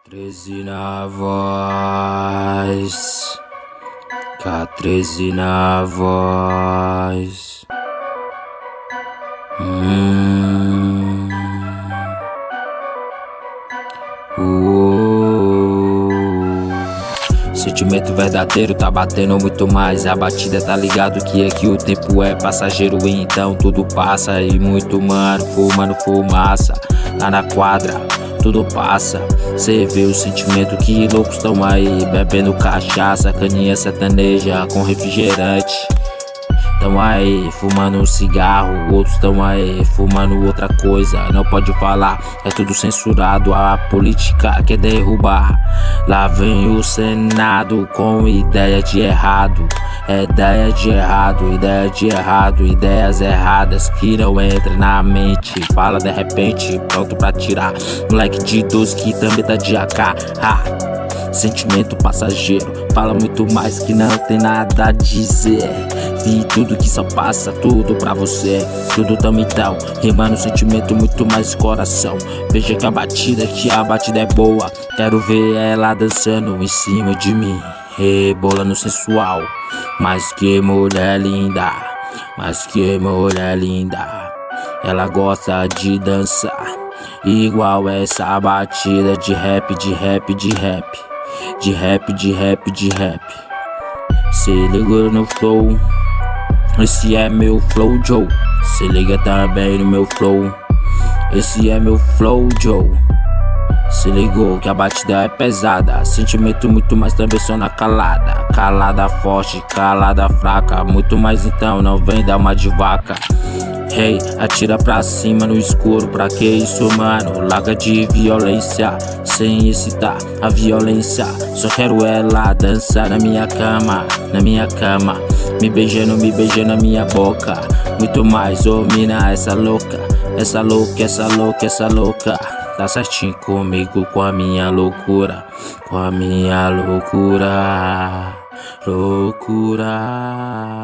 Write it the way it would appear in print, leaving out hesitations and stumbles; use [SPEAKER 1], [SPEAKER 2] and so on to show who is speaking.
[SPEAKER 1] K13 na voz, K13 na voz. Sentimento verdadeiro tá batendo muito mais. A batida tá ligado que aqui o tempo é passageiro, então tudo passa. E muito mano, fumando fumaça lá na quadra, tudo passa. Cê vê o sentimento que loucos tão aí, bebendo cachaça, caninha sertaneja com refrigerante. Tão aí fumando um cigarro, outros tão aí fumando outra coisa. Não pode falar, é tudo censurado. A política quer derrubar. Lá vem o Senado com ideia de errado. Ideia de errado, ideia de errado, ideias erradas que não entram na mente. Fala de repente, pronto pra tirar. Moleque de 12 que também tá de AK. Sentimento passageiro, fala muito mais que não tem nada a dizer. Vi tudo que só passa, tudo pra você. Tudo também então, rimando sentimento muito mais coração. Veja que a batida é boa. Quero ver ela dançando em cima de mim, rebolando sensual. Mas que mulher linda, mas que mulher linda. Ela gosta de dançar igual essa batida de rap, de rap, de rap. De rap, de rap, de rap. Se liga no flow, esse é meu flow, Joe. Se liga também no meu flow, esse é meu flow, Joe. Se ligou que a batida é pesada, sentimento muito mais também só na calada. Calada forte, calada fraca, muito mais então não vem dar uma de vaca. Hey, atira pra cima no escuro, pra que isso mano? Larga de violência, sem excitar a violência. Só quero ela dançar na minha cama, na minha cama. Me beijando na minha boca. Muito mais, ô mina, essa louca. Essa louca, essa louca, essa louca. Tá certinho comigo, com a minha loucura. Com a minha loucura. Loucura.